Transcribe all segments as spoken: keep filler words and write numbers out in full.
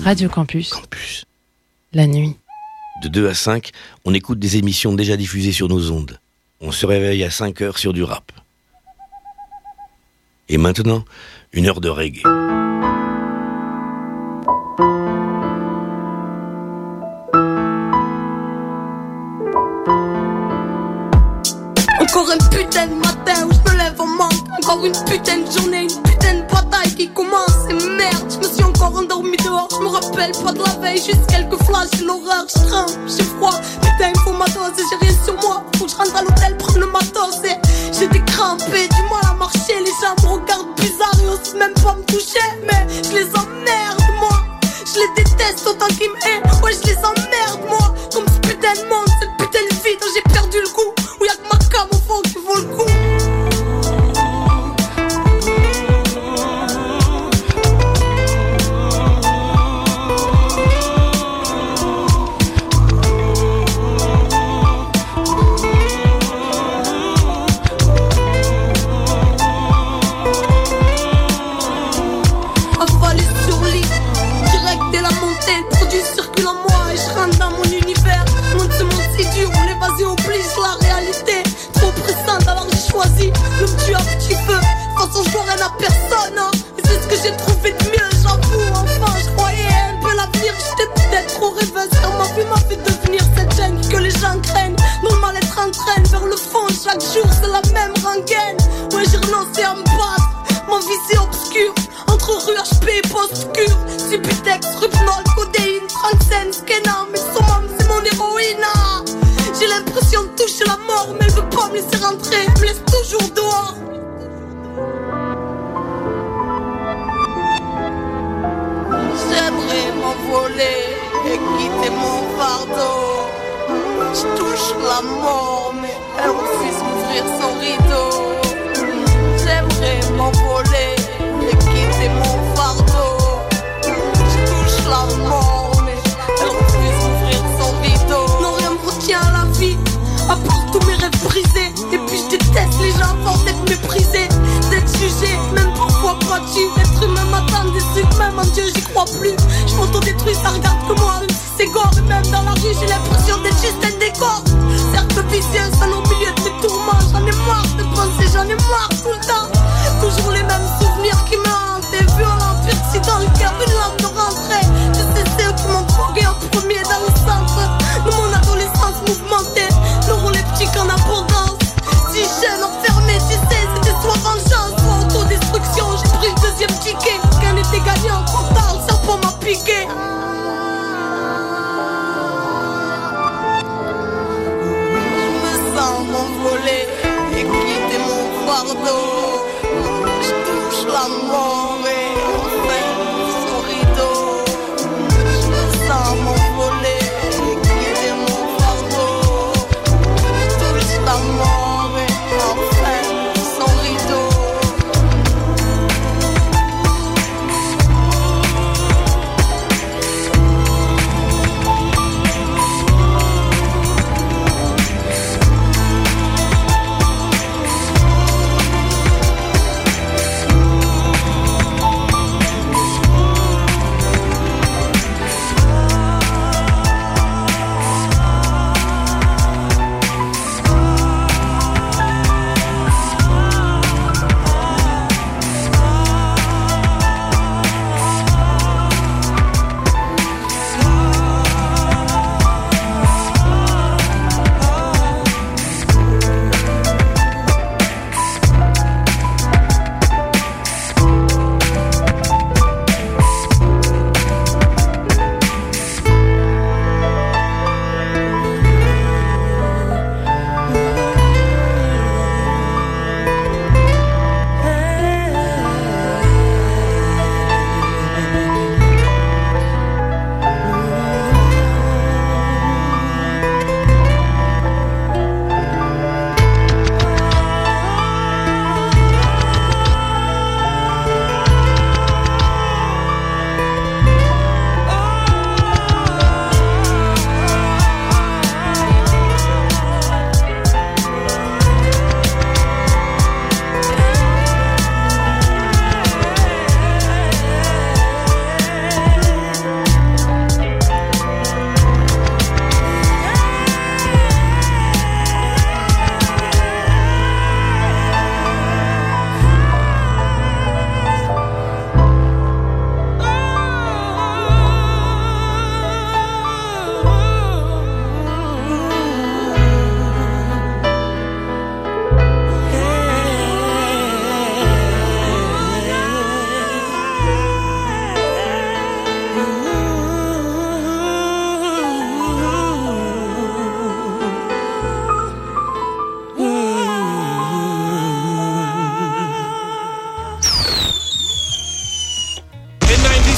Radio Campus. Campus. La nuit. De deux à cinq, on écoute des émissions déjà diffusées sur nos ondes. On se réveille à cinq heures sur du rap. Et maintenant, une heure de reggae. Encore un putain de matin où je me lève en manque. Encore une putain de journée, une putain de bataille qui commence. Et merde, je me suis encore endormi dehors. Je me rappelle pas de la veille, juste quelques flashs. J'ai l'horreur, je tremble, j'ai froid. Putain, il faut ma dose et j'ai rien sur moi. Faut que je rentre à l'hôtel, prendre le matos. Et j'étais crampé, du mal à marcher. Les gens me regardent bizarre et osent même pas me toucher. Mais je les emmerde, moi. Je les déteste autant qu'ils m'aiment. Ouais, je les emmerde, moi. Comme ce putain de monde, cette putain de vie dont j'ai perdu le goût. Où y'a que ma cam au fond qui vaut le coup. Avalé sur lit, direct dès la montée. Le produit circule en moi et je rentre dans mon univers. Monde ce monde si dur, on l'évasion oblige la réalité. Trop pressante alors j'ai choisi de me tuer un petit peu. De toute façon je vois rien à personne, hein. Et c'est ce que j'ai trouvé de mieux, j'avoue. Enfin je croyais un peu l'avenir. J'étais peut-être trop rêveuse car ma vie m'a fait devenir cette gêne que les gens craignent. Dont le mal-être entraîne vers le fond. Chaque jour c'est la même rengaine. Ouais j'ai renoncé à me battre. Mon vie c'est obscur. Entre rue H P et post-cure. Subutex, Rupnol, codéine, Tranxène, Skena. Mais summum c'est mon héroïne, hein. J'ai l'impression de toucher la mort. Mais elle veut pas me laisser rentrer, elle me laisse toujours dehors. J'aimerais m'envoler et quitter mon fardeau. Je touche la mort mais elle refuse m'ouvrir son rideau. J'aimerais m'envoler et quitter mon fardeau. Je touche la mort mais elle refuse m'ouvrir son rideau. Non rien me retient à la vie à part tous mes rêves brisés. Et puis je déteste les gens avant d'être méprisés, d'être jugés, même parfois battus. Être humain m'attend déçu, même en Dieu j'y crois plus. Je m'auto-détruis, ça regarde que moi, même si c'est gore. Et même dans la rue j'ai l'impression d'être juste un décor. Cercle vicieux, seul au milieu de mes tourments. J'en ai marre de penser, j'en ai marre tout le temps. Toujours les mêmes souvenirs qui me hantent. Des violents perçus dans le cœur, une lame de rentrée. Je sais c'est eux qui m'ont drogué en premier dans le centre de mon adolescence mouvementée. N'auront les petits qu'en abondance. Si jeune, enfermé, tu sais, c'était soit vengeance, soit autodestruction. J'ai pris le deuxième ticket, qu'un était gagnant, trop tard, le serpent m'a piqué.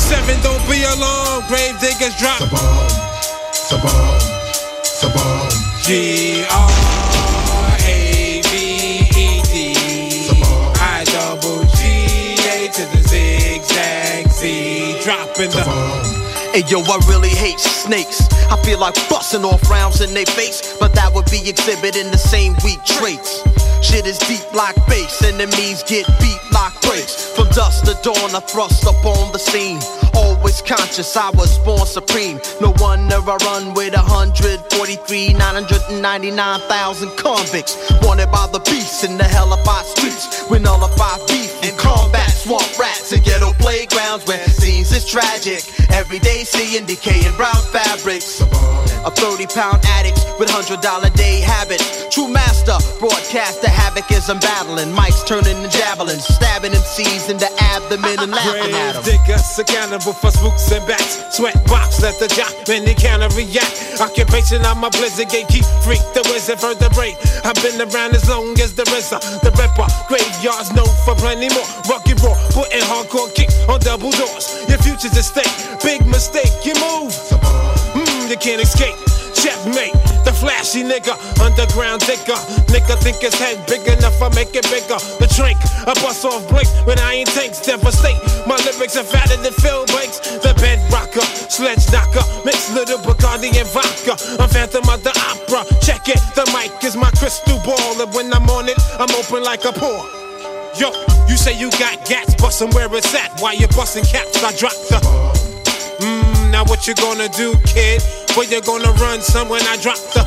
seven, don't be alarmed. Grave diggers drop. Sabam, sabam, sabam. G R A V E D. I double G A to the zigzag Z. Dropping the. Hey yo, I really hate snakes. I feel like busting off rounds in their face, but that would be exhibiting the same weak traits. Shit is deep like bass, enemies get beat like brakes. From dusk to dawn, I thrust up on the scene. Always conscious, I was born supreme. No wonder I run with one hundred forty-three, nine hundred ninety-nine thousand convicts. Wanted by the beasts in the hellified streets. We nullify beef and combat swamp rats and ghetto playgrounds where scenes is tragic. Every day seeing decaying brown fabrics. Of thirty pound addicts with one hundred dollar day habits. True master, broadcast the havoc as I'm battling. Mics turning to javelins, stabbing M Cs in the abdomen and laughing at them. Diggers accountable for spooks and bats. Sweat box, let the jock, then they counter react. Occupation, I'm a blizzard gatekeep. Freak the wizard, vertebrae. I've been around as long as the R Z A, the Ripper. Graveyards known for plenty more. Rugged raw, putting hardcore kicks on double doors. Your future's at stake. Big mistake, you move. Mmm, you can't escape. Checkmate, the flashy nigga, underground digger. Nigga think his head big enough, I make it bigger. The drink, I bust off blink when I ain't tanks, devastate. My lyrics are fatter than Phil Banks. The bed rocker, sledge knocker, mix little Bacardi and vodka. I'm Phantom of the Opera, check it. The mic is my crystal ball, and when I'm on it, I'm open like a pore. Yo, you say you got gats, bustin' where it's at. While you bustin' caps, I drop the. Mmm, now what you gonna do, kid? Where you gonna run some when I drop the.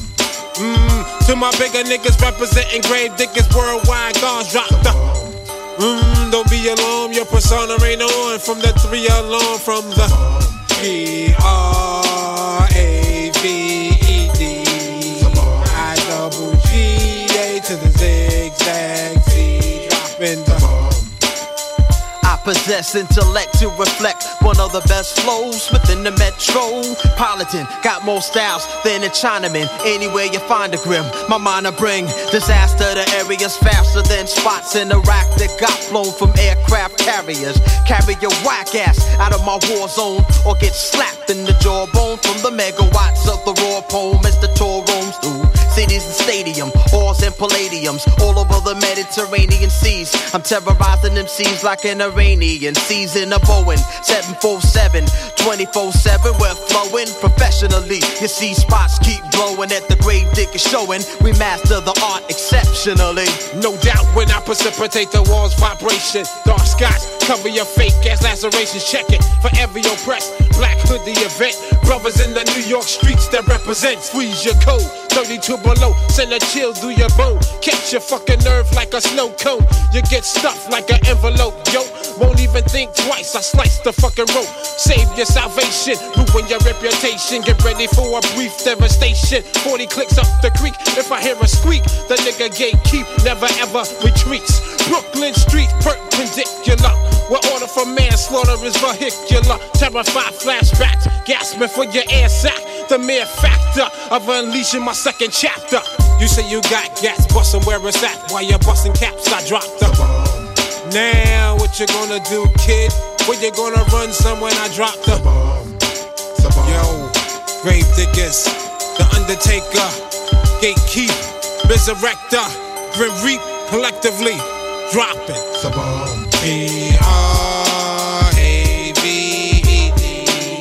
Mmm, to my bigger niggas representing grave diggers worldwide, guns drop the. Mmm, don't be alarmed, your persona ain't on. From the three alarm, from the G R A V E D. I double G A to the zigzag Z. Dropping the. Possess intellect to reflect one of the best flows within the metropolitan. Got more styles than a Chinaman. Anywhere you find a grim, my mind will bring disaster to areas faster than spots in Iraq that got flown from aircraft carriers. Carry your whack ass out of my war zone or get slapped in the jawbone from the megawatts of the raw poem as the tour roams through cities and stadium, halls and palladiums all over the Mediterranean seas. I'm terrorizing them seas like an Iranian season of Boeing seven forty-seven, twenty-four seven. We're flowing professionally. You see spots keep blowing at the grave digger showing. We master the art exceptionally. No doubt when I precipitate the walls vibration. Dark skies cover your fake ass lacerations. Check it for every oppressed black hoodie event. Brothers in the New York streets that represent. Squeeze your code, thirty-two below. Send a chill through your bone. Catch your fucking nerve like a snow cone. You get stuffed like an envelope, yo. Won't even think twice, I slice the fucking rope. Save your salvation, ruin your reputation. Get ready for a brief devastation. Forty clicks up the creek, if I hear a squeak, the nigga gatekeep, never ever retreats. Brooklyn streets perpendicular, where order for manslaughter is vehicular. Terrified flashbacks, gasping for your air sack. The mere factor of unleashing my second chapter. You say you got gas, bustin' where it's at. While you're bustin' caps, I drop the. Now what you gonna do, kid? Where you gonna run some when I drop the. Yo, grave diggers, the undertaker, gatekeep, resurrector, grim reap, collectively dropping. G R A V E D.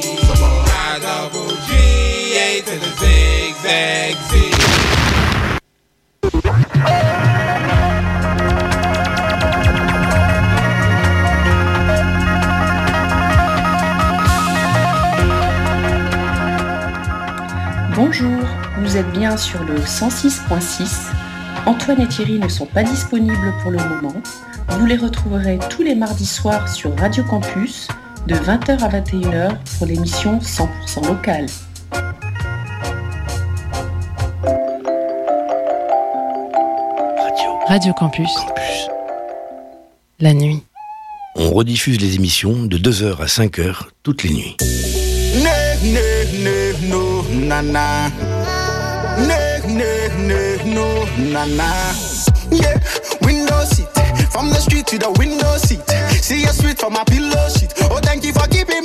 I double G A to the zigzag Z. Bonjour, vous êtes bien sur le cent six point six. Antoine et Thierry ne sont pas disponibles pour le moment. Vous les retrouverez tous les mardis soirs sur Radio Campus de vingt heures à vingt et une heures pour l'émission cent pour cent locale. Radio. Radio Campus. Campus. La nuit. On rediffuse les émissions de deux heures à cinq heures toutes les nuits. Ne, ne, ne, no, na, na. Ne, ne, ne, no, na, na. Yeah, window seat. From the street to the window seat. See a sweet from my pillow sheet. Oh, thank you for keeping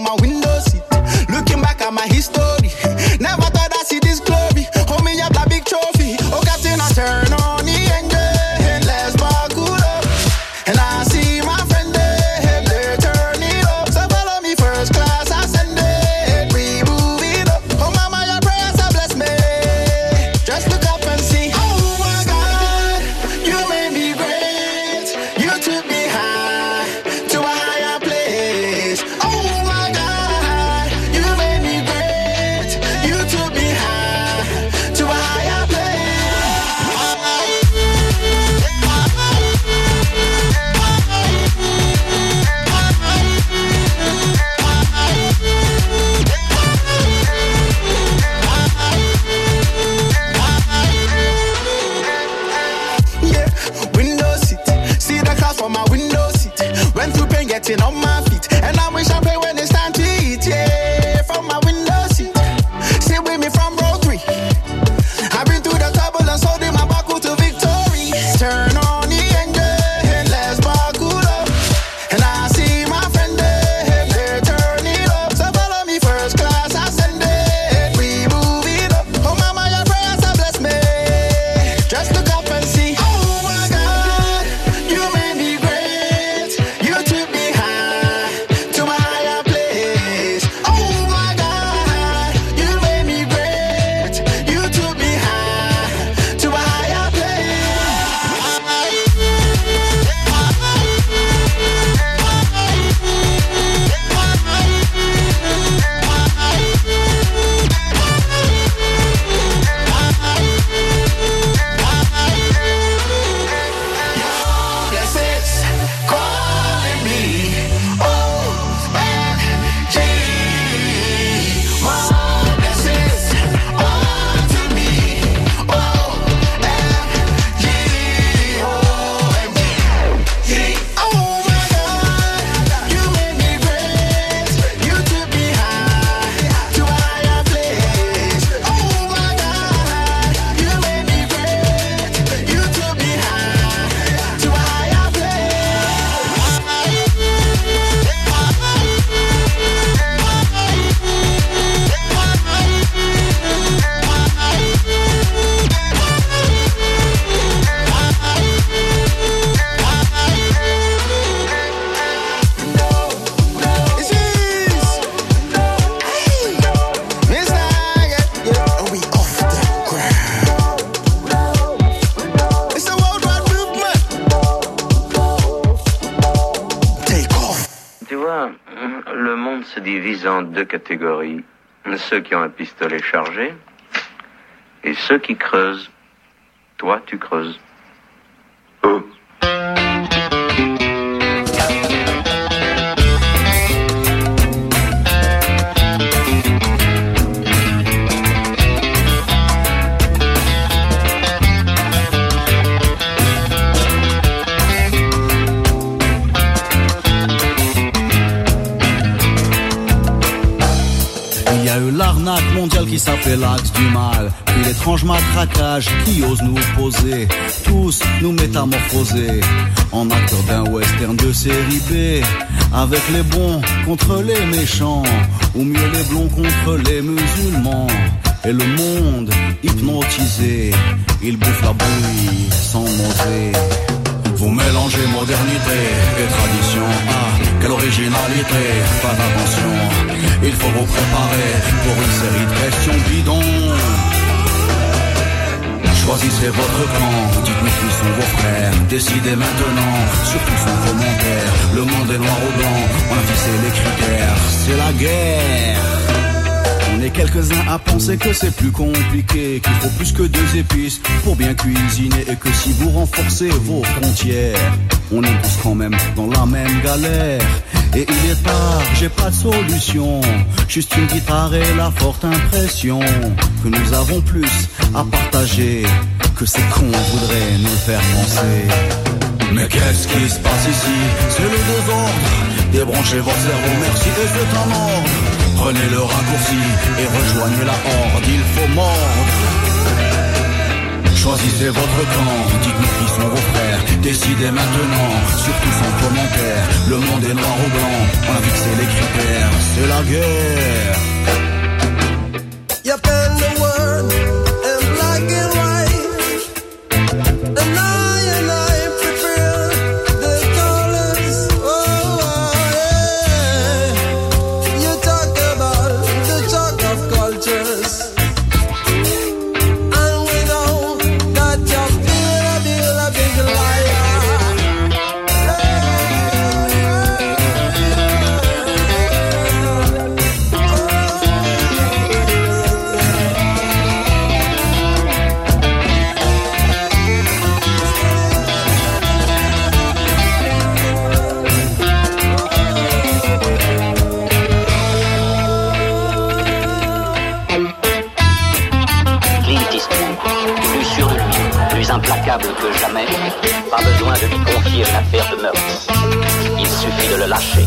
from my window seat. Looking back at my history, never thought I'd see this glory. Hold me up like big trophy. Oh, Captain, I turn on the engine. Let's buckle up. And I see my friend there, they turn it up. So follow me first class, I send it. We move it up. Oh, mama, your prayers have blessed me. Just look up and see. Oh, my God, you made me great. You took me high to a higher place. Oh, my God, you made me great. You took me high to a higher place. Yeah, window seat. See the clouds from my window seat. Went through pain getting on my feet. And I wish I pray when it's time to eat. Yeah, from my window seat. Sit with me from row three. I've been through the turbulence, holding my buckle to victory. Turn on the engine, let's buckle up. And I see my friend there, they turn it up. So follow me first class, I send it. We move it up. Oh, mama, your prayers have blessed me. Just look up and see. Oh, my God, you made me great. You took me high to a higher place. Oh, my God, you made me great. You took me high to a higher place. Blessings calling me. O M G. More blessings unto me. O M G. O M G. Oh, my God, you made me great. You took me high to a higher place. Oh, my God, you made me great. You took me high to a higher place. It's easy. Hey, Miss Nugget, yeah, and we off the ground. It's a worldwide movement. Take off. Tu vois, le monde se divise en deux catégories. Ceux qui ont un pistolet chargé et ceux qui creusent. Toi, tu creuses. Oh. Il y a eu l'arnaque mondiale qui s'appelait l'axe du mal. Puis l'étrange matraquage qui ose nous opposer. Tous nous métamorphoser en acteurs d'un western de série B. Avec les bons contre les méchants, ou mieux les blonds contre les musulmans. Et le monde hypnotisé, il bouffe la bouillie sans manger. Vous mélangez modernité et tradition. Ah, quelle originalité, pas d'attention. Il faut vous préparer pour une série de questions bidons. Choisissez votre camp, dites-nous qui sont vos frères. Décidez maintenant, surtout sans commentaire. Le monde est noir ou blanc, on a fixé les critères. C'est la guerre. On est quelques-uns à penser que c'est plus compliqué, qu'il faut plus que deux épices pour bien cuisiner, et que si vous renforcez vos frontières, on est tous quand même dans la même galère. Et il est tard, j'ai pas de solution, juste une guitare et la forte impression que nous avons plus à partager que ces cons voudraient nous faire penser. Mais qu'est-ce qui se passe ici? C'est le désordre. Débranchez votre cerveau, merci, et c'est en ordre. Prenez le raccourci et rejoignez la horde, il faut mordre. Choisissez votre camp, dites-nous qui sont vos frères. Décidez maintenant, surtout sans commentaire. Le monde est noir ou blanc, on a fixé les critères. C'est la guerre. You pen the word in black and white, and I and I prepare the colors. Oh, oh yeah. You talk about the talk of cultures. Implacable que jamais, pas besoin de lui confier une affaire de meurtre. Il suffit de le lâcher.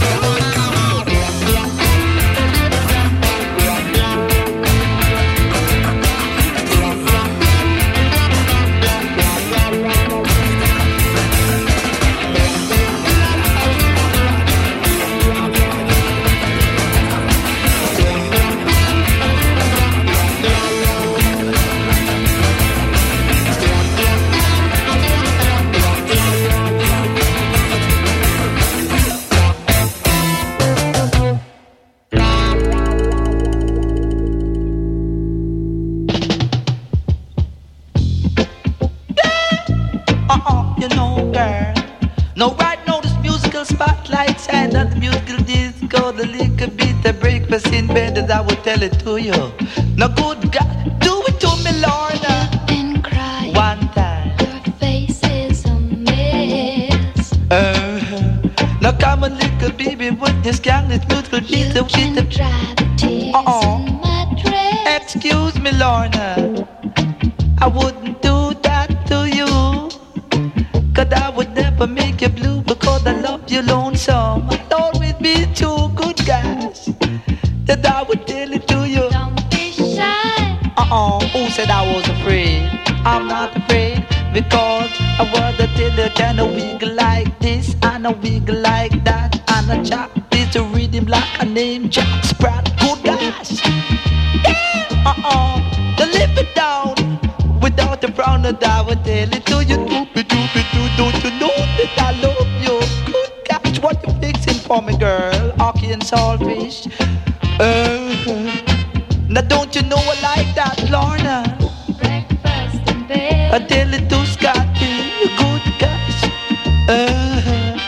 No, right now this musical spotlight shine on the musical disco, the liquor beat, the breakfast in bed, that I will tell it to you. Now good God, do it to me, Lorna. And cry one time. Your face is a mess. Uh, now come on, little baby, with this gang, this musical beat, the beat, the dry the tears uh-uh. in my dress. Excuse me, Lorna, I wouldn't do that to you. Cause I would never make you blue, because I love you lonesome. I'd always be two good guys that I would tell it to you. Don't be shy. Uh-uh, who said I was afraid? I'm not afraid, because I was a tell you kind of wiggle like this, and a wiggle like that, and a chop this a rhythm like a name Jack Sprat. Good guys. Yeah. Uh-uh, to live it down without a frown, that I would tell it to you. Doopy doopy doo, don't you know that I love you? Good catch, what you fixing for me, girl? Hockey and saltfish. Uh, now don't you know I like that, Lorna? Breakfast in bed. I tell it to Scotty, good catch. Uh,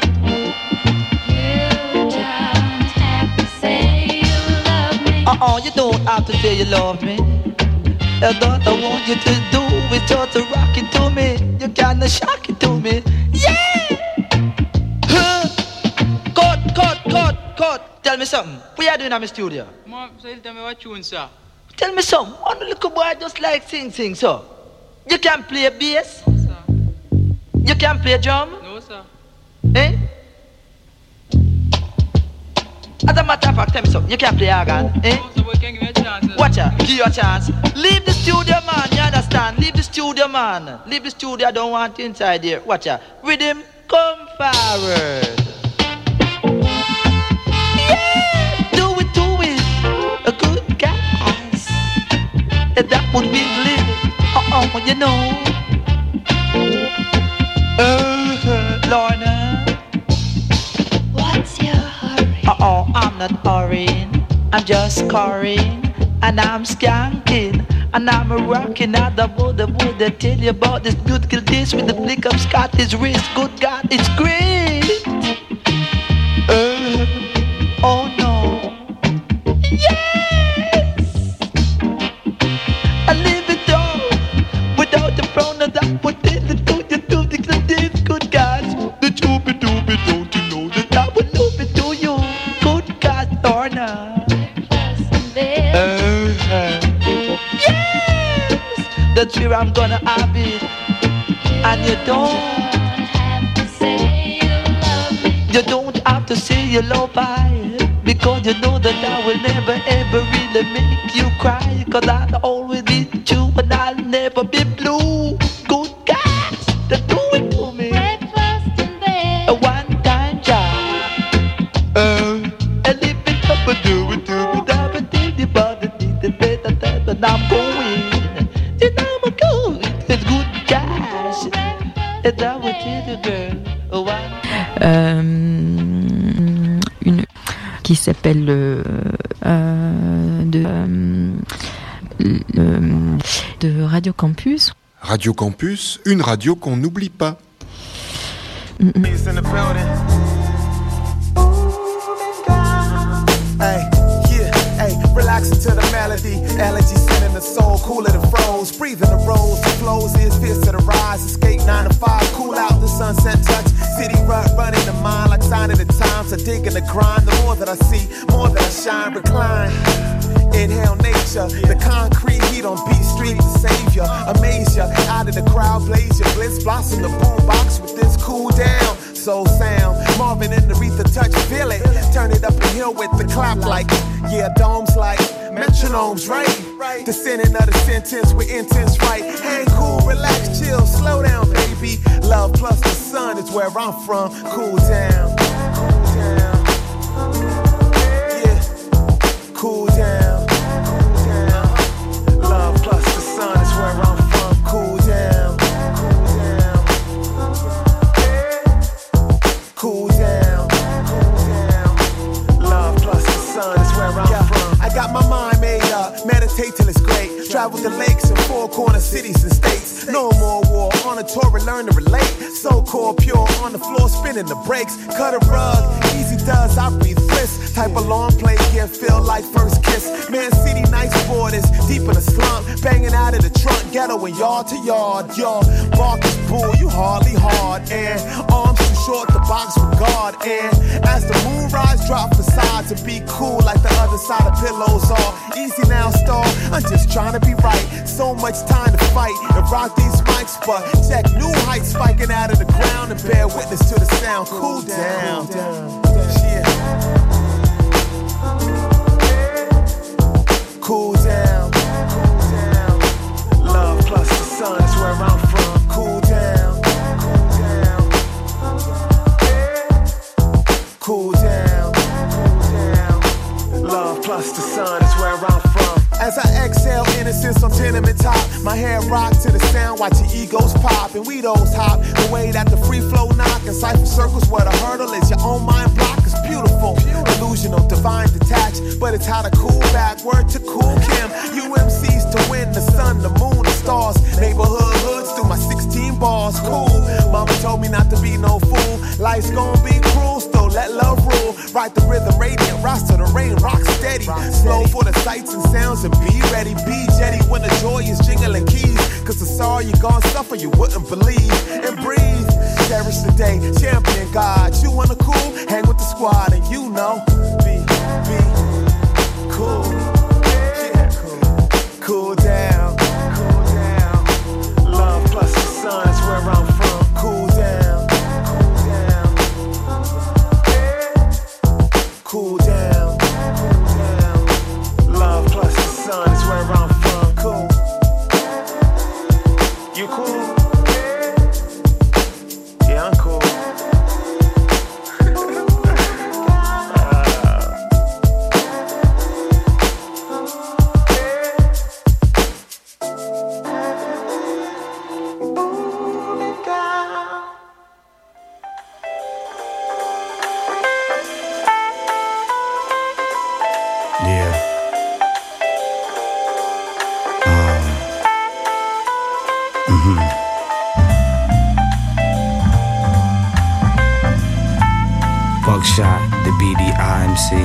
you don't have to say you love me. Uh-uh, you don't have to say you love me. All I want you to do is just to rock it to me. You kinda shock it to me. Yeah! Huh. Cut, cut, cut, cut. Tell me something. What you doing in my studio? Mom, so you tell me what tune, sir. Tell me something. One little boy just like sing, sing, so. You can play bass? No, sir. You can play drum? No, sir. Eh? As a matter of fact, tell me something. You can play organ, eh? No, sir, boy, can give me a chance. Sir. Watch out, give you a chance. Leave the studio, man, you understand? Leave the studio, man. Leave the studio, I don't want you inside here. Watch out. Rhythm, come forward. Yeah, do it, do it. A good guys. That would be living. Uh-oh, you know. Uh, Lorna. What's your hurry? Uh-oh, I'm not hurrying. I'm just scoring. And I'm skanking. And I'm a rocking out the wood. I would tell you about this beautiful dish with the flick of Scottish wrist. Good God, it's great. Uh, oh no. Yes! I live it all without the frown of that. What did it do? You do this, good guys. The doobie doobie, don't you know that I would love it to you? Good God, Lorna. Uh, yes! That's where I'm gonna have it. And you don't have to say you love me. You don't have to say you love I, because you know that I will never ever really make you cry. Cause I'll always be true and I'll never be blue. qui s'appelle euh, euh, de, euh, euh, de Radio Campus. Radio Campus, une radio qu'on n'oublie pas. Mm-hmm. Hey, yeah, hey, relaxing to the melody. Elegy sending the soul, cooler than froze. Breathing the rose, the flows is fierce to the rise. Escape nine to five, cool out the sunset touch. City rut, running the mind like sign of the times. I dig in the grind, the more that I see, more that I shine, recline. Inhale nature, the concrete heat on Beat Street, the savior. Amaze ya, out of the crowd, blaze your bliss. Blossom the boombox with this cool down. Soul sound, Marvin in the Aretha touch, feel it. Turn it up the hill with the clap like, yeah, domes like metronomes, right? Descending of the sentence with intense right. Hang cool, relax, chill, slow down, baby. Love plus the sun is where I'm from. Cool down, cool down. Yeah, cool down, cool down. Love plus the sun is where I'm from. Cool down, cool down, cool down. Love plus the sun is where I'm yeah. from. I got my mind made up, meditate till it's great. Travel the lakes and four corner cities and states. No more war, on a tour and learn to relate. So core pure, on the floor spinning the brakes. Cut a rug, easy does, I breathe bliss. Type of long play, yeah, feel like first kiss. Man City, nice borders, deep in the slump. Banging out of the trunk, ghetto and yard to yard. Yo, bark is bull, you hardly hard. And arms too short, the box with guard. And as the moon rise, drop facades and be cool like the other side of pillows are. Easy now, star, I'm just trying to be right. So much time to fight and rock these mics, but check new heights spiking out of the ground and bear witness to the sound. Cool down, down, yeah. Cool down, cool down. Love plus the sun is where I'm from. Cool down, cool down. Cool down, cool down. Love plus the sun is where I'm from. As I exhale innocence on tenement top, my head rock to the sound, watch your egos pop and we those hop. The way that the free flow knock and cipher circles where the hurdle is your own mind block is beautiful. Illusional, divine, detached, but it's how to cool back. Word to Cool Kim, U M Cs to win the sun, the moon, the stars. Neighborhood hoods through my sixteen bars. Cool, mama told me not to be no fool. Life's gonna be cruel, still let love rule. Write the rhythm, radiant, rise to the rain, rock steady. Slow for the sights and sounds and be ready. Be jetty when the joy is jingling keys. Cause the sorrow you gon' suffer you wouldn't believe. And breathe, cherish the day, champion God. You wanna cool, hang with the squad and you know. Be, be cool, yeah, cool, cool down, cool down. Love plus the sun is where I'm from. Cool down, cool down, cool down, cool down. Love plus the sun is where I'm from. Cool, you cool? Yeah, I'm cool. Buckshot, the B D I M C.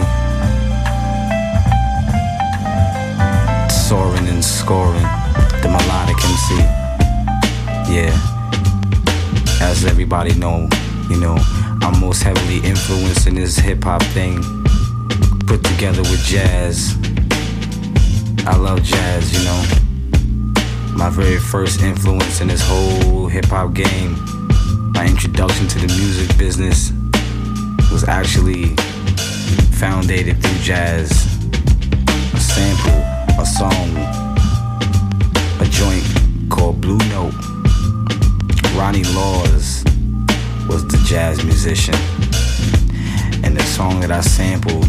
Soaring and scoring, the melodic M C. Yeah, as everybody know, you know, I'm most heavily influenced in this hip hop thing, put together with jazz. I love jazz, you know. My very first influence in this whole hip hop game, my introduction to the music business was actually founded through jazz. A sample, a song, a joint called Blue Note. Ronnie Laws was the jazz musician, and the song that I sampled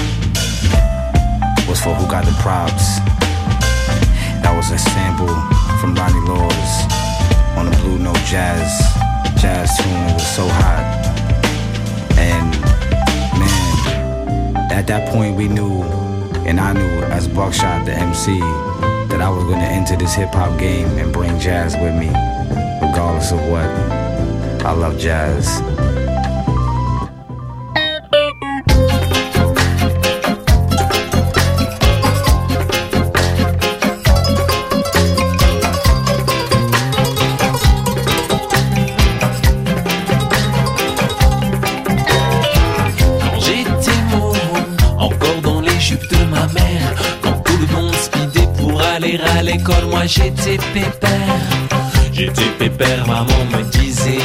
was for Who Got the Props. That was a sample from Ronnie Laws on the Blue Note jazz jazz tune. It was so hot. And man, at that point we knew, and I knew as Buckshot the M C, that I was gonna enter this hip hop game and bring jazz with me, regardless of what. I love jazz. À l'école, moi j'étais pépère. J'étais pépère, maman me disait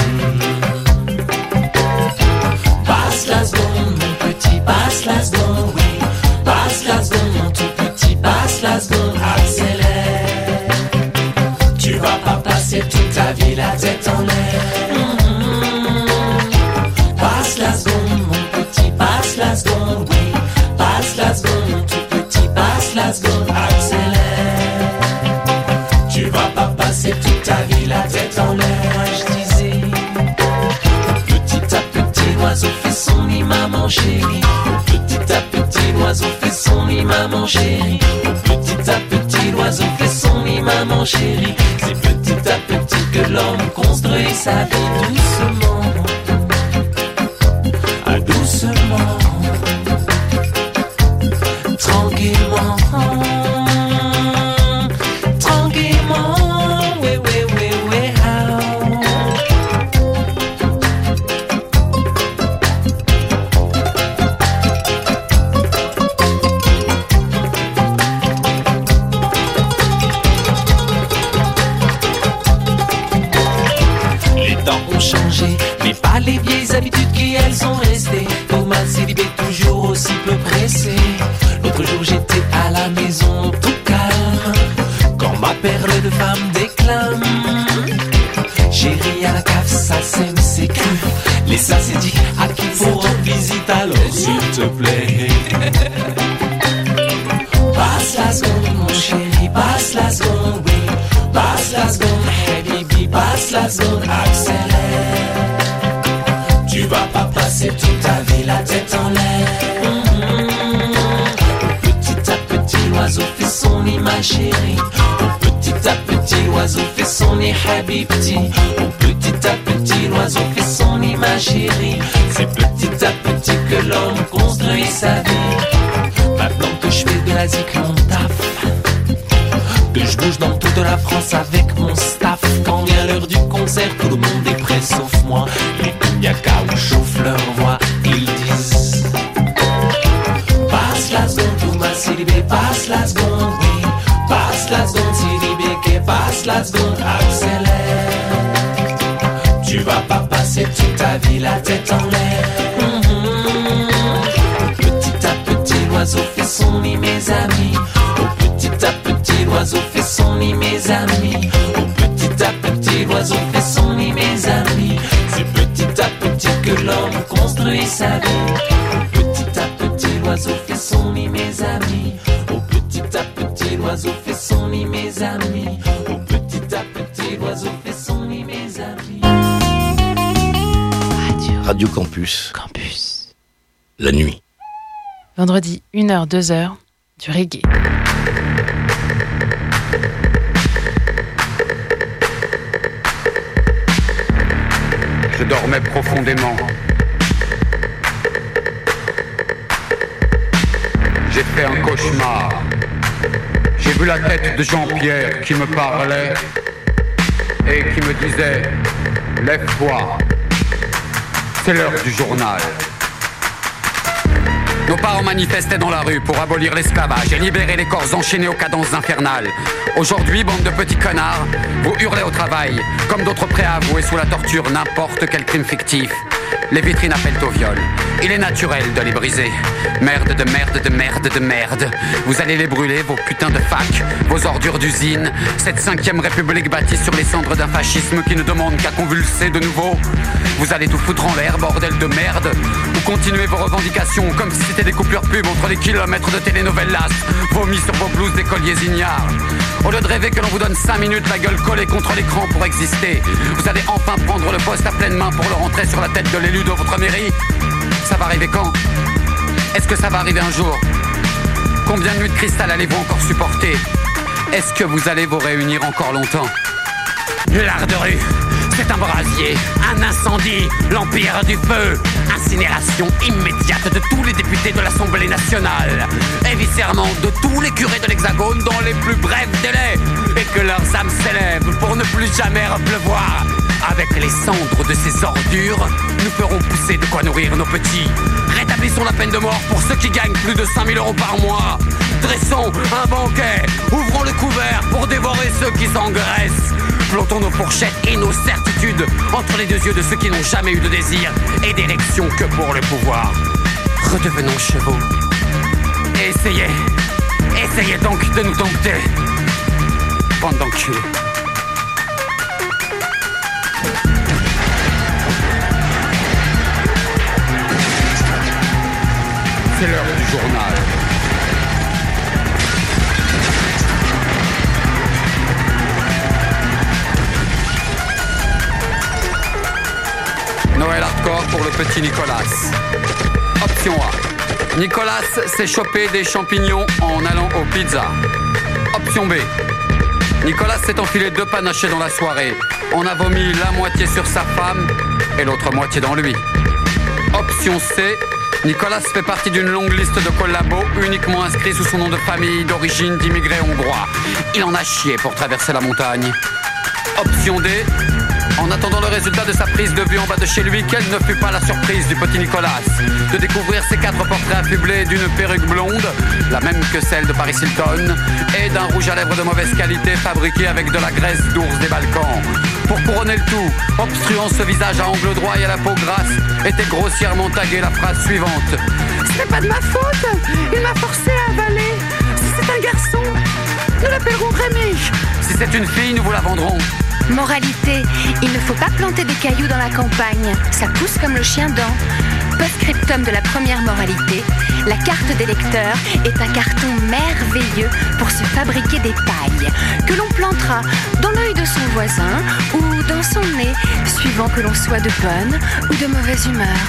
passe la seconde, mon petit, passe la seconde, oui. Passe la seconde, mon tout petit, passe la seconde, accélère. Tu vas pas passer toute ta vie la tête en l'air. Mm-hmm. Passe la seconde, mon petit, passe la seconde, oui. Passe la seconde, mon tout petit, passe la seconde, accélère. Tu vas pas passer toute ta vie la tête en l'air. Moi je disais petit à petit l'oiseau fait son nid, maman chérie. Petit à petit l'oiseau fait son nid, maman chérie. Petit à petit l'oiseau fait son nid, maman chérie. C'est petit à petit que l'homme construit sa vie doucement. Ah doucement, tranquillement. Mais pas les vieilles habitudes qui elles sont restées. Thomas célibé toujours aussi peu pressé. L'autre jour j'étais à la maison tout calme, quand ma perle de femme déclame. Chérie à la cave ça sème c'est cru. Les ascétiques à qui faut rendre visite alors s'il te plaît. Passe la seconde mon chéri, passe la seconde oui. Passe la seconde hey baby, passe la seconde accélère. Tu vas pas passer toute ta vie la tête en l'air. Mm-hmm. Petit à petit l'oiseau fait son nid ma chérie. Petit à petit l'oiseau fait son nid habibti. Petit à petit l'oiseau fait son nid ma chérie. C'est petit à petit que l'homme construit sa vie. Maintenant que je fais de la zik mon taf, que je bouge dans toute la France avec mon staff. Quand vient l'heure du concert, tout le monde est prêt sauf moi. Les Kounyaka ou chauffent leur voix, ils disent passe la seconde, tout ma célibé, passe la seconde, oui. Passe la seconde, célibé, que passe la seconde, accélère. Tu vas pas passer toute ta vie la tête en l'air. Mm-hmm. Petit à petit, l'oiseau fait son nid, mes amis. Petit à petit l'oiseau fait son nid mes amis. Oh petit à petit l'oiseau fait son nid mes amis. C'est petit à petit que l'homme construit sa vie. Oh petit à petit l'oiseau fait son nid mes amis. Oh petit à petit l'oiseau fait son nid mes amis. Oh petit à petit l'oiseau fait son nid mes amis. Radio, Radio Campus. Campus. La nuit. Vendredi, une heure, deux heures, du reggae. Je dormais profondément. J'ai fait un cauchemar. J'ai vu la tête de Jean-Pierre qui me parlait et qui me disait « Lève-toi, c'est l'heure du journal ». Nos parents manifestaient dans la rue pour abolir l'esclavage et libérer les corps enchaînés aux cadences infernales. Aujourd'hui, bande de petits connards, vous hurlez au travail, comme d'autres prêts à avouer sous la torture n'importe quel crime fictif. Les vitrines appellent au viol. Il est naturel de les briser. Merde de merde de merde de merde. Vous allez les brûler, vos putains de fac, vos ordures d'usine. Cette cinquième république bâtie sur les cendres d'un fascisme qui ne demande qu'à convulser de nouveau. Vous allez tout foutre en l'air, bordel de merde. Vous continuez vos revendications comme si c'était des coupures pub entre les kilomètres de telenovelas vomis sur vos blouses d'écoliers ignares. Au lieu de rêver que l'on vous donne cinq minutes la gueule collée contre l'écran pour exister, vous allez enfin prendre le poste à pleine main pour le rentrer sur la tête de l'élu de votre mairie. Ça va arriver quand ? Est-ce que ça va arriver un jour? Combien de nuits de cristal allez-vous encore supporter? Est-ce que vous allez vous réunir encore longtemps? L'art de rue, c'est un brasier, un incendie, l'empire du feu, incinération immédiate de tous les députés de l'Assemblée nationale, éviscèrement de tous les curés de l'Hexagone dans les plus brefs délais, et que leurs âmes s'élèvent pour ne plus jamais repleuvoir. Avec les cendres de ces ordures, nous ferons pousser de quoi nourrir nos petits. Rétablissons la peine de mort pour ceux qui gagnent plus de cinq mille euros par mois. Dressons un banquet, ouvrons le couvert pour dévorer ceux qui s'engraissent. Flottons nos fourchettes et nos certitudes entre les deux yeux de ceux qui n'ont jamais eu de désir et d'érection que pour le pouvoir. Redevenons chevaux. Et essayez, essayez donc de nous dompter. Bande d'enculés. C'est l'heure du journal. Noël hardcore pour le petit Nicolas. Option A. Nicolas s'est chopé des champignons en allant aux pizzas. Option B. Nicolas s'est enfilé deux panachés dans la soirée. On a vomi la moitié sur sa femme et l'autre moitié dans lui. Option C. Nicolas fait partie d'une longue liste de collabos uniquement inscrits sous son nom de famille d'origine d'immigrés hongrois. Il en a chié pour traverser la montagne. Option D. En attendant le résultat de sa prise de vue en bas de chez lui, quelle ne fut pas la surprise du petit Nicolas de découvrir ses quatre portraits affublés d'une perruque blonde, la même que celle de Paris Hilton, et d'un rouge à lèvres de mauvaise qualité fabriqué avec de la graisse d'ours des Balkans. Pour couronner le tout, obstruant ce visage à angle droit et à la peau grasse, était grossièrement taguée la phrase suivante: ce n'est pas de ma faute, il m'a forcé à avaler. Si c'est un garçon, nous l'appellerons Rémi. Si c'est une fille, nous vous la vendrons. Moralité, il ne faut pas planter des cailloux dans la campagne, ça pousse comme le chien dent. Post-scriptum de la première moralité, la carte d'électeur est un carton merveilleux pour se fabriquer des pailles, que l'on plantera dans l'œil de son voisin ou dans son nez, suivant que l'on soit de bonne ou de mauvaise humeur.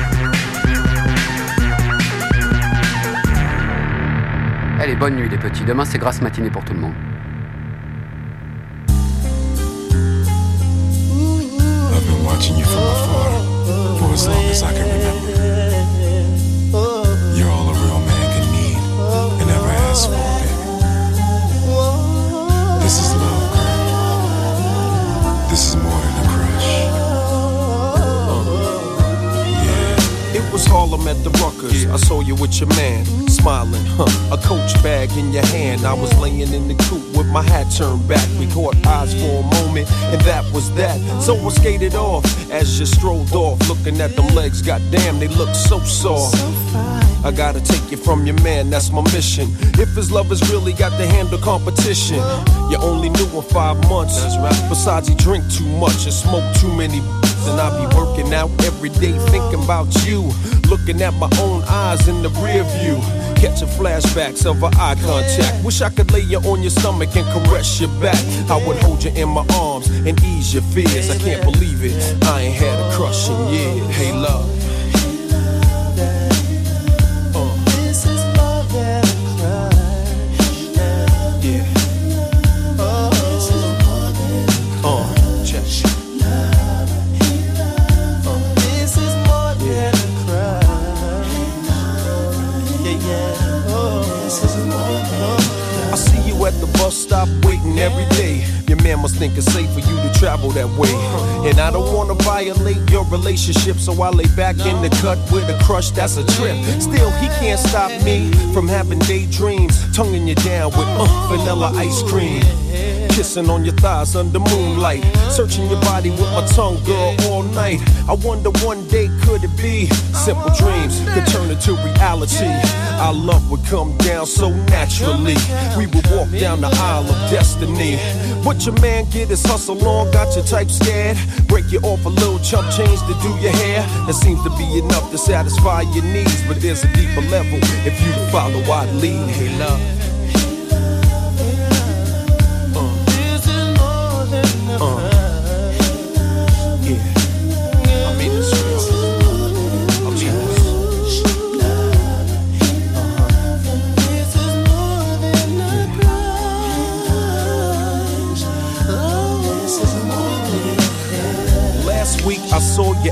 Allez, bonne nuit les petits, demain c'est grasse matinée pour tout le monde. Watching you from afar for as long as I can remember. You're all a real man can need and ever ask for, baby. This is love, girl. This is more than a crush. Yeah. It was Harlem at the Ruckers. I saw you with your man, smiling, huh? A Coach bag in your hand. I was laying in the coupe with my hat turned back. We caught eyes for a moment, and that was that. So I skated off as you strolled off, looking at them legs. Goddamn, they look so soft. I gotta take you from your man, that's my mission. If his lovers really got to handle competition, you only knew him five months. Besides, he drink too much and smoke too many. And I be working out every day thinking about you, looking at my own eyes in the rear view, catching flashbacks of our eye contact. Wish I could lay you on your stomach and caress your back. I would hold you in my arms and ease your fears. I can't believe it, I ain't had a crush in years. Hey love, at the bus stop waiting every day. Your man must think it's safe for you to travel that way. And I don't wanna violate your relationship, so I lay back in the cut with a crush that's a trip. Still, he can't stop me from having daydreams, tonguing you down with uh, vanilla ice cream, kissing on your thighs under moonlight, searching your body with my tongue, girl, all night. I wonder one day could it be simple dreams could turn into reality. Our love would come down so naturally. We would walk down the aisle of destiny. What your man get his hustle on, got your type scared. Break you off a little chump change to do your hair. That seems to be enough to satisfy your needs, but there's a deeper level if you follow I'd lead. Hey love, Uh, yeah, I mean it's real. I mean it's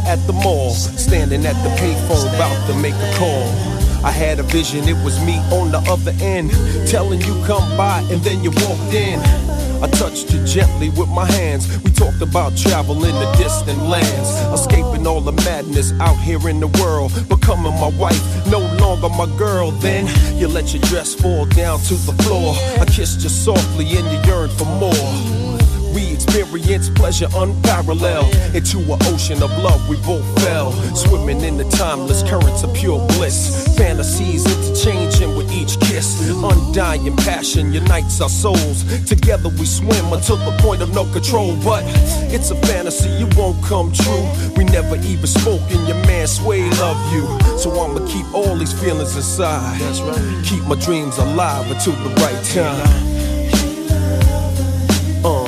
at the mall, standing at the payphone, about to make a call. I had a vision, it was me on the other end, telling you come by, and then you walked in. I touched you gently with my hands. We talked about travel in the distant lands, escaping all the madness out here in the world, becoming my wife, no longer my girl. Then you let your dress fall down to the floor. I kissed you softly and you yearned for more. We experienced pleasure unparalleled. Into an ocean of love we both fell, swimming in the timeless currents of pure bliss. Fantasies interchanging with each kiss. Undying passion unites our souls. Together we swim until the point of no control. But it's a fantasy, it won't come true. We never even spoke and your man Sway love you. So I'ma keep all these feelings inside. That's right. Keep my dreams alive until the right time. Uh.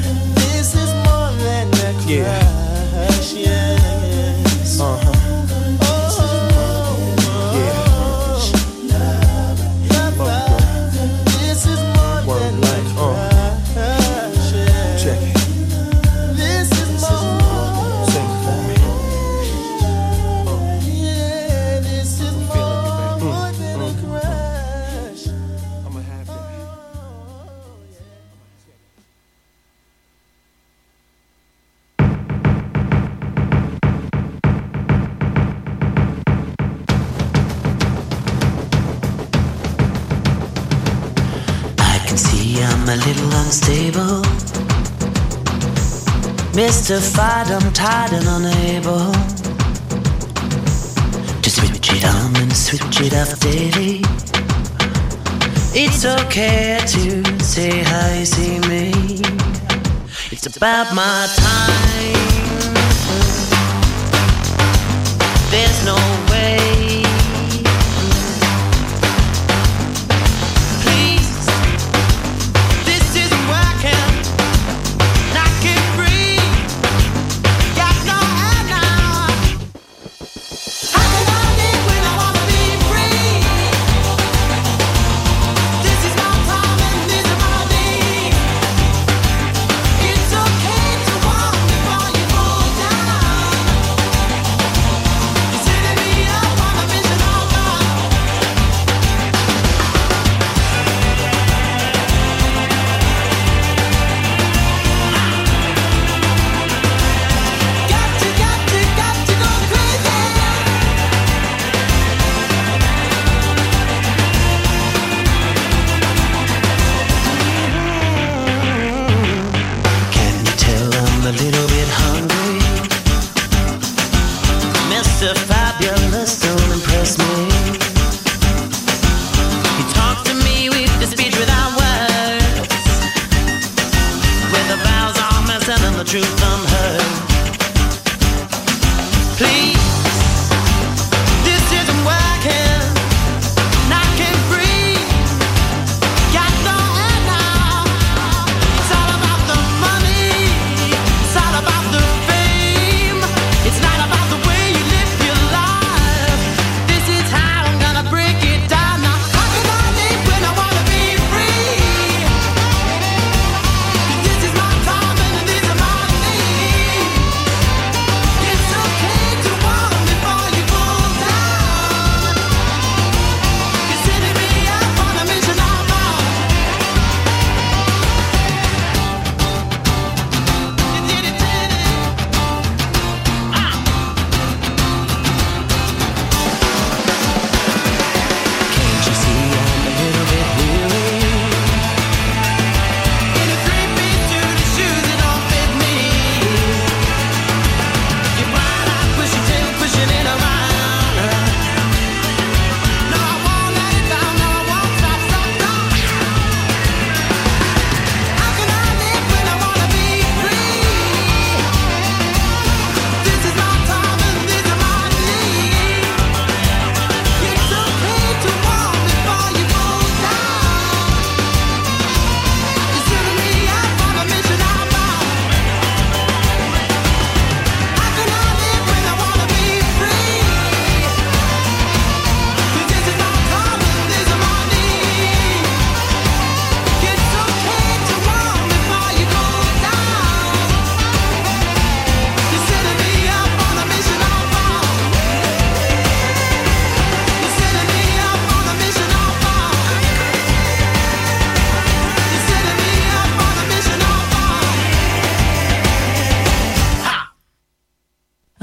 Yeah. Uh-huh. Yeah. This is more than life. Uh. Check it. This is more. Sing it for me. Uh. Yeah, this is more than a crush. I'ma have that. I'm a little unstable, mystified, I'm tired and unable to switch it on and switch it off daily. It's okay to say how you see me. It's about my time. There's no way. Setting me up on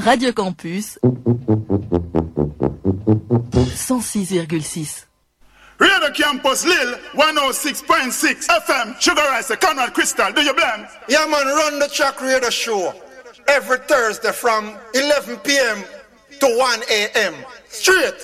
Radio Campus cent six virgule six. Radio Campus Lille one oh six point six F M. Sugar Rice, Conrad Crystal, do you blame? Yeah man, run the track radio show every Thursday from eleven p.m. to one a.m. Straight.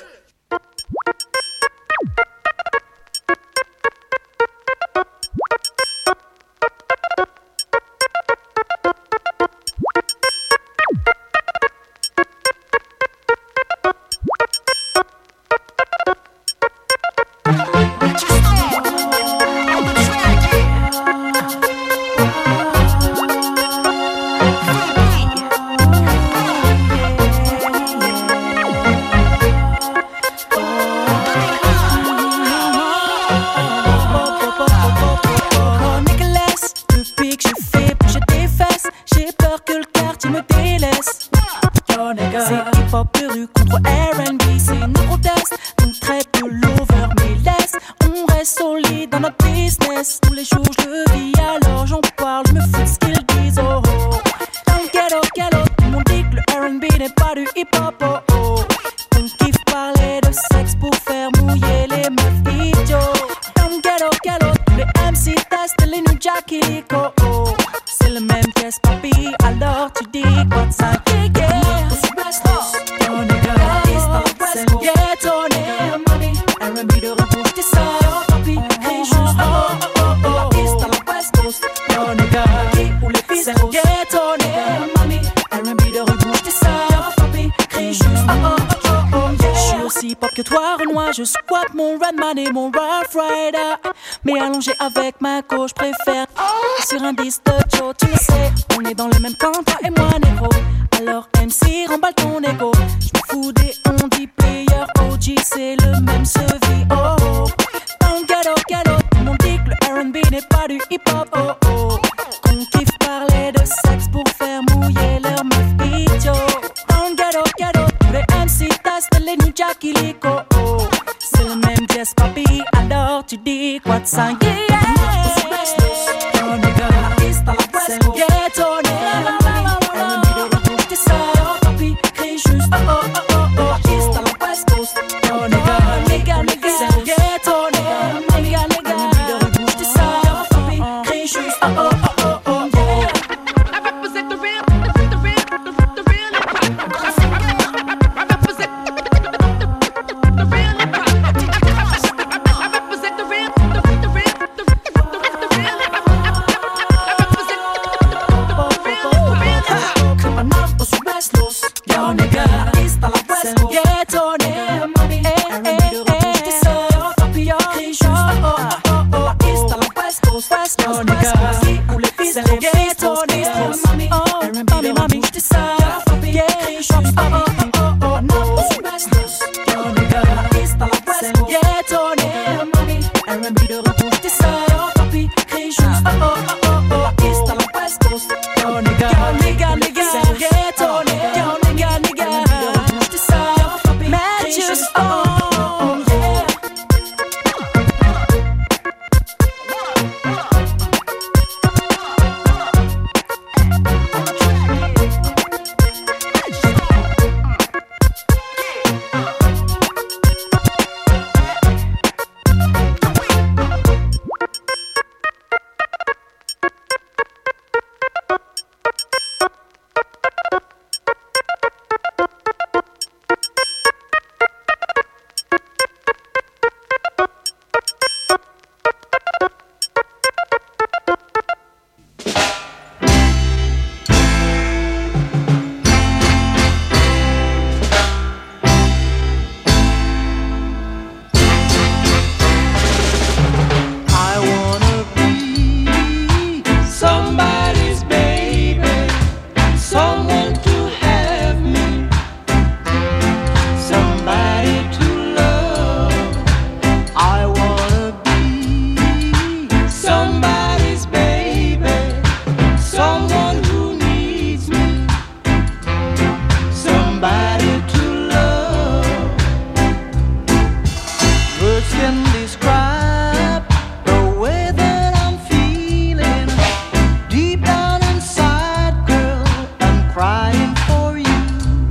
Mais allongé avec ma gauche, préfère sur un disque de Joe. Tu le sais, on est dans le même camp, toi et moi, négro. Alors M C, remballe ton ego. J'me fous des on dit player, O G, c'est le même sevi. Oh oh, dans le ghetto, ghetto, tout le monde dit que le R and B n'est pas du hip-hop. Oh oh, qu'on kiffe parler de sexe pour faire mouiller leur meuf idiot. Dans le ghetto, ghetto, tous les M C testent les New Jack Illico. Oh, c'est le même jazz, papi. Alors tu dis quoi de ça? Yeah, yeah. C'est le ghetto, t'es ça, papi, crie juste oh oh oh oh oh. East à la West Coast, oh nigga, nigga, nigga. C'est le ghetto, nigga, nigga. T'es ça, papi, crie juste oh oh oh oh oh. I represent the real, the real, the real hip-hop. I represent the real hip-hop. I represent the real, the real, the real, the real hip-hop. I represent the real, the real hip-hop. Come on up, os restless, yo nigga. East à la West Coast, ghetto, nigga. Eh eh eh, t'es ça, papi, yo, crie juste oh oh oh oh. East à la West Coast, West Coast, nigga. Pour les filles, c'est le ghetto, nigga. Oh, mami, mami, t'es ça, papi, yeah, crie juste oh oh oh oh oh. Os restless, yo nigga. East à la West Coast, ghetto, nigga. R and B de retour, t'es ça, papi, crie juste oh oh oh oh oh. East à la West Coast, yo nigga, nigga, nigga. C'est le ghetto, nigga, yo nigga, nigga. T'es ça, papi, crie juste oh oh oh yeah. crying for you.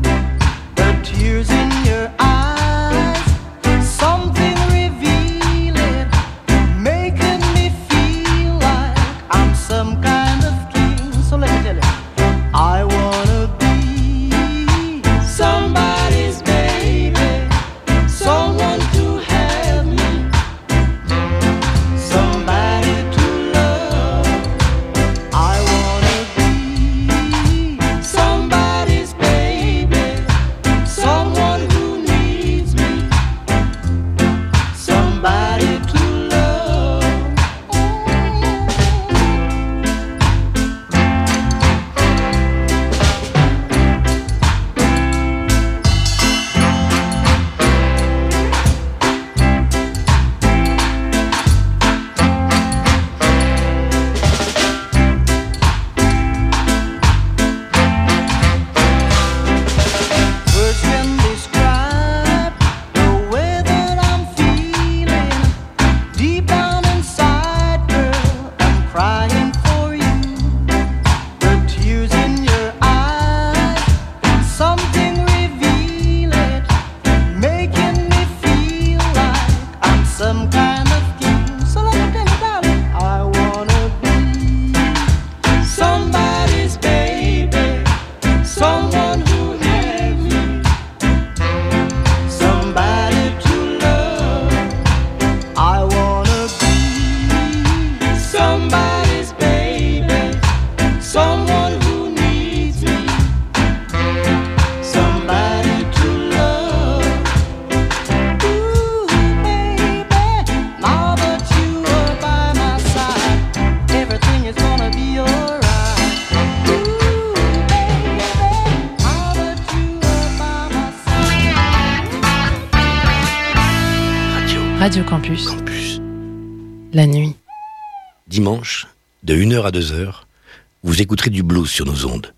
Radio Campus. Campus. La nuit. Dimanche, de une heure à deux heures, vous écouterez du blues sur nos ondes.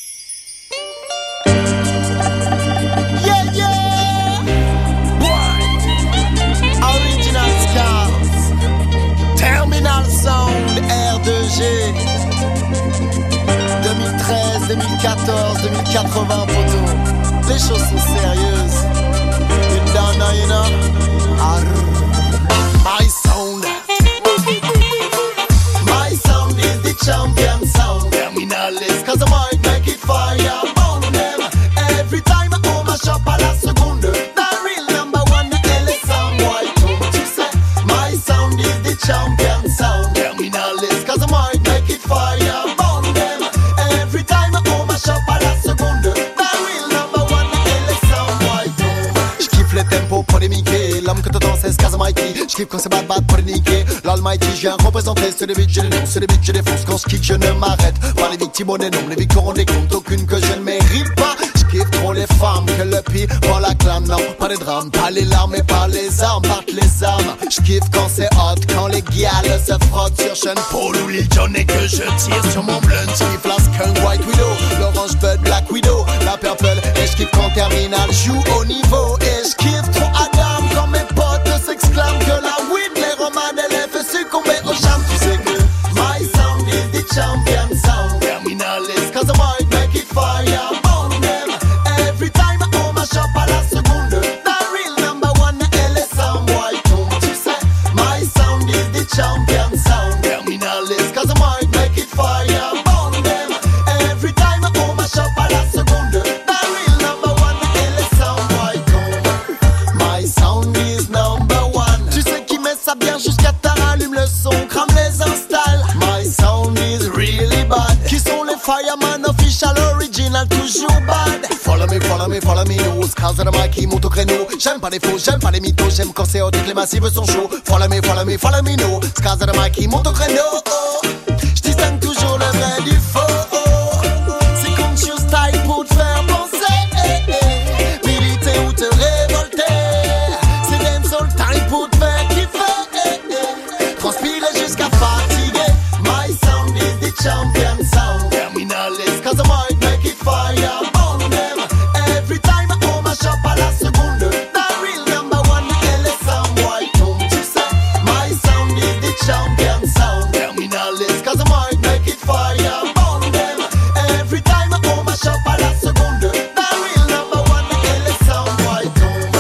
Yeah, yeah! Boy! Original Scars. Terminal Sound R deux G. deux mille treize, deux mille quatorze, deux mille quatre-vingts photos. Les choses sont sérieuses. You don't know, you know. Arr. My sound. My sound is the champion sound. Terminalist, cause I might make it fire. On them. Every time I own my shop à la seconde. The real number one, the L S M. Why don't you say? My sound is the champion sound. Terminalist, cause I might make it fire. On them. Every time I own my shop à la seconde. The real number one, the L S M. Why don't? J'kiffe le tempo polémiqué. L'homme que t'entends c'est Skaza Mikey. J'kiffe quand c'est bad bad pour les niquer. L'Almighty, je viens représenter. C'est les beats, j'ai les noms, c'est les beats, je défonce. Quand j'kick, je ne m'arrête pas. Les victimes, on est nombre, les victoires, on décompte. Aucune que je ne mérite pas. J'kiffe trop les femmes, que le pire prend la clame. Non, pas les drames, pas les larmes et pas les armes. Partent les armes. J'kiffe quand c'est hot, quand les gals se frottent sur Sean Paul ou Lil Jon et que je tire sur mon blunt. J'kiffe la skunk White Widow, l'orange Bud Black Widow, la purple. Et j'kiffe quand Terminal joue au niveau. Et j'kiffe trop Adam quand mes potes s'exclament que la weed les romans et les fait succomber au charme. Tu sais que my sound is the champion sound. Terminalist, cause I might make it fire. On them. Every time I own my shop à la seconde. The real number one, the L S M. Why don't you say my sound is the champion sound. Terminalist, cause I might make it fire. On them. Every time I own my shop à la seconde. The real number one, the L S M. Why don't my sound is number one. Tu sais qui met ça bien jusqu'à ta rallume le son, crame les installs. My sound is really bad. Qui sont les fireman official original toujours bad. Follow me, follow me, follow me, no. Scars de Mikey, monte au créneau. J'aime pas les faux, j'aime pas les mythos. J'aime quand c'est hot et que les massifs sont chauds. Follow me, follow me, follow me, no. Scars de Mikey, monte au créneau. Oh. J'distingue toujours le vrai du faux. Oh. C'est conscious style pour te faire penser. Eh, eh. Militer ou te révolter. C'est dancehall time pour te faire kiffer. Eh, eh. Transpirer jusqu'à fatiguer. My sound is the champion sound. Terminalist, cause I might make it fire. On them. Every time I own my shop à la seconde. The real number one, the L S M. Why don't you say my sound is the champion sound. Terminalist, cause I might make it fire. On them. Every time I own my shop à la seconde. The real number one, the L S M. Why don't?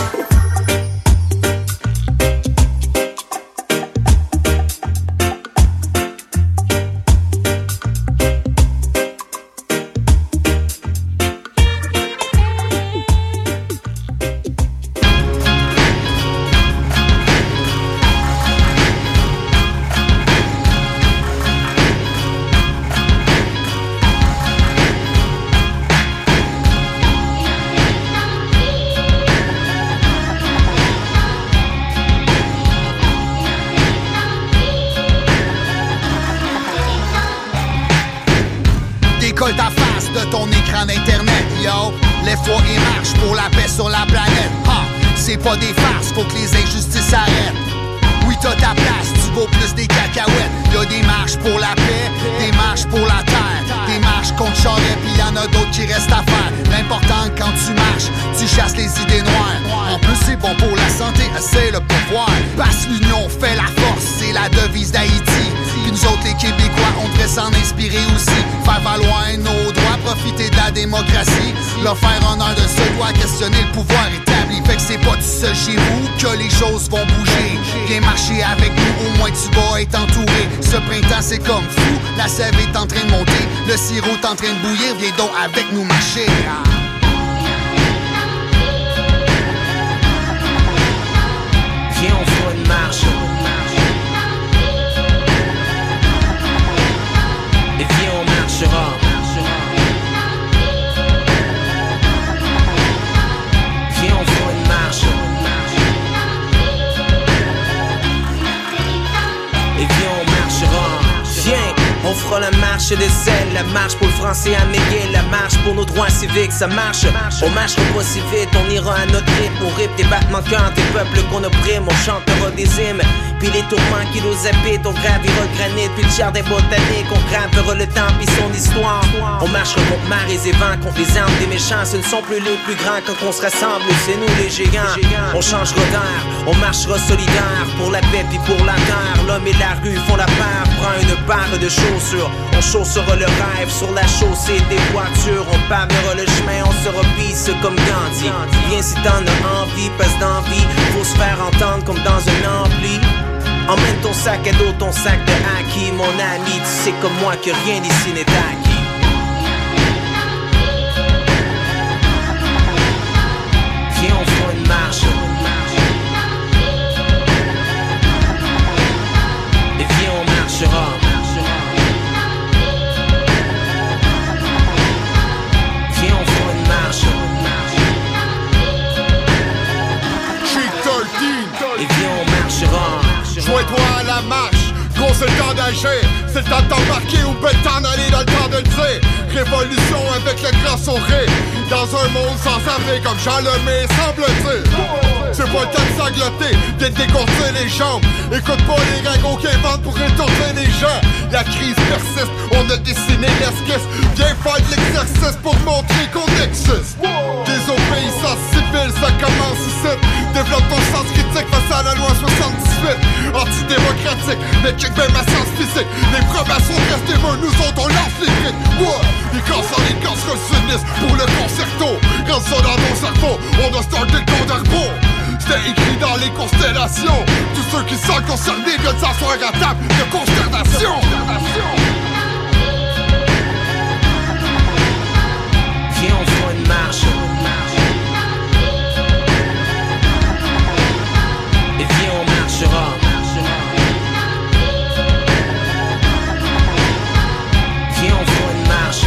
Décolle ta face de ton écran d'internet, yo. Lève-toi et marche pour la paix sur la planète. Ha, c'est pas des farces, faut que les injustices s'arrêtent. Oui, t'as ta place, tu vaux plus des cacahuètes. Y'a des marches pour la paix, des marches pour la terre, des marches contre Charest, pis y'en a d'autres qui restent à faire. L'important quand tu marches, tu chasses les idées noires. En plus c'est bon pour la santé, c'est le pouvoir. Parce l'union fait la force, c'est la devise d'Haïti. Puis nous autres les Québécois, on devrait s'en inspirer aussi. Faire valoir nos droits, profiter de la démocratie. Leur faire honneur de ce droit, questionner le pouvoir établi. Fait que c'est pas tout seul chez vous que les choses vont bouger. Viens marcher avec nous, au moins tu vas être entouré. Ce printemps c'est comme fou, la sève est en train de monter. Le sirop est en train de bouillir, viens donc avec nous marcher. Viens on fait une marche. Et viens on marchera. Viens on fait une marche. Et viens on marchera. Viens on fera la marche marche de zèle, la marche pour le français à Méguel, la marche pour nos droits civiques, ça marche. On marchera pas si vite, on ira à notre rythme, on rip des battements de cœur des peuples qu'on opprime, on chantera des hymnes, puis les tourments qui nous habitent, on gravira le granit, puis le jardin botanique, on gravera le temps puis son histoire. On marchera contre marées et vents, contre les armes des méchants, ce ne sont plus les plus grands quand on se rassemble, c'est nous les géants. On changera d'air, on marchera solidaire, pour la paix puis pour la terre, l'homme et la rue font la paire, prends une paire de chaussures, on chaussera le rêve sur la chaussée des voitures, on pavera le chemin, on sera pisse comme Gandhi. Viens si t'en as envie, passe d'envie, faut se faire entendre comme dans un ampli. Emmène ton sac à dos, ton sac de acquis, mon ami, tu sais comme moi que rien d'ici n'est acquis. Viens, on fera une marche. Et viens, on marchera. Viens, on fera une marche. Et viens, on marchera. Joins-toi à la marche, gros c'est le temps d'agir. C'est le temps de t'embarquer ou peut t'en aller dans le temps de le dire. Révolution avec le grand sourire, dans un monde sans avenir comme Jean Lemay semble-t-il. C'est pas le temps de sangloter, de décourter les jambes. Écoute pas les ragots qui inventent pour rétorter les gens. La crise persiste, on a dessiné l'esquisse. Viens faire de l'exercice pour montrer qu'on existe. Désobéissance civile, ça commence ici. Développe ton sens critique face à la loi soixante-dix-huit. Antidémocratique, mais check bien ma sens physique. Les promesses sont restées vœux, nous autres on lance les frites. Ouais, les casseurs, les casseurs s'unissent pour le concerto. Rentre ça dans ton cerveau, on a starté le compte à rebours. C'était écrit dans les constellations. Tous ceux qui sont concernés viennent s'asseoir à table de consternation. Viens, on fera une marche. Et viens, on marchera. Viens, on fera une marche.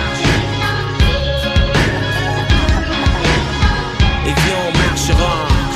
Et viens, on marchera.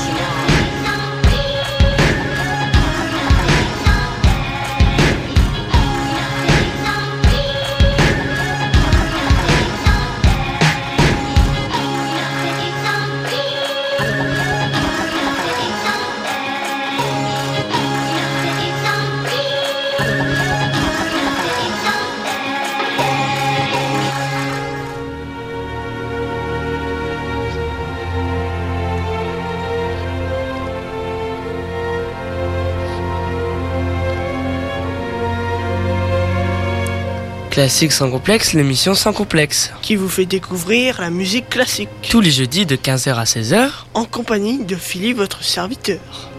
Classique sans complexe, l'émission sans complexe. Qui vous fait découvrir la musique classique. Tous les jeudis de quinze heures à seize heures. En compagnie de Philippe, votre serviteur.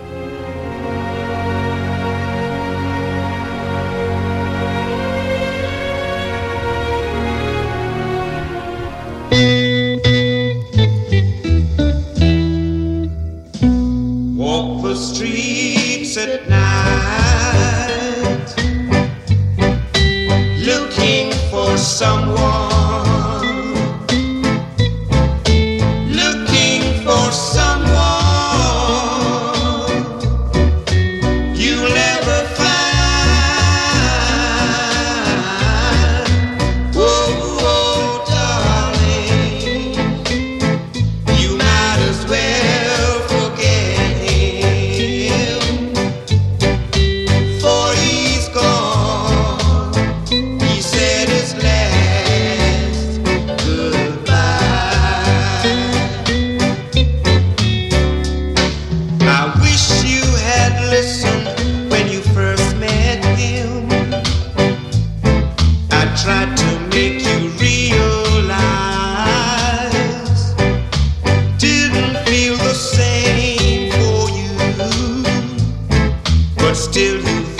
Walk the streets at night, looking for someone, looking for someone you'll ever find. Oh, oh, darling, you might as well forget him, for he's gone. He said his last goodbye. I wish you had listened when you first met him. I tried to make you realize didn't feel the same for you, but still you